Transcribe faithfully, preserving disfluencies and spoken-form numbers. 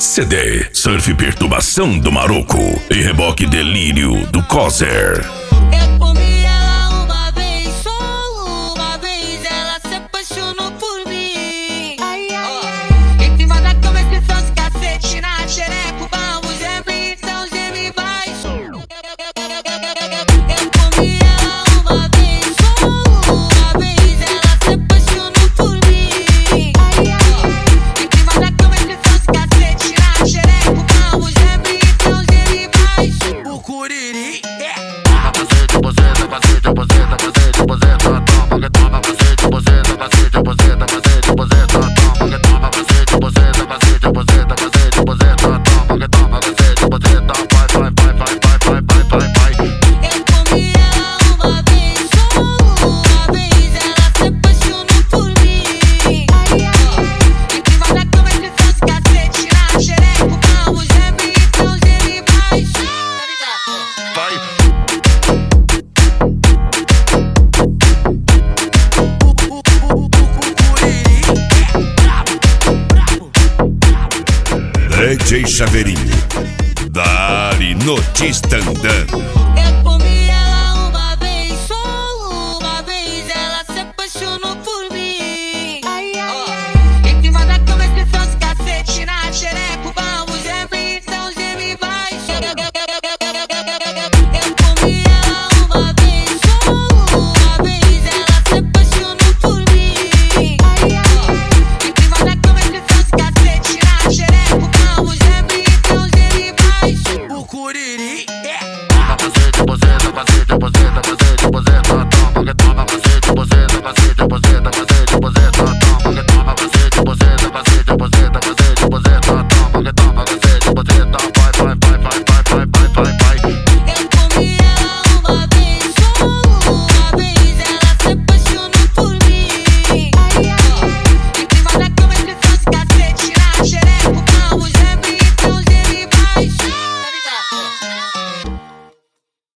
C D Surf Perturbação do Maroco e Reboque Delírio do Cozer. Eu comi ela uma vez, só uma vez, ela se apaixonou por mim. Ai, ai, ai. Em cima da cama esse só os cacete, na xereca o vamos gemer, então geme baixo. Eu comi ela uma vez, só uma vez, ela se apaixonou por mim. Ai, ai, ai. Em cima da cama esse só os cacete, na xereca o vamos gemer, então geme baixo. O curiri D J Chaveirinho, Dari Notista andando.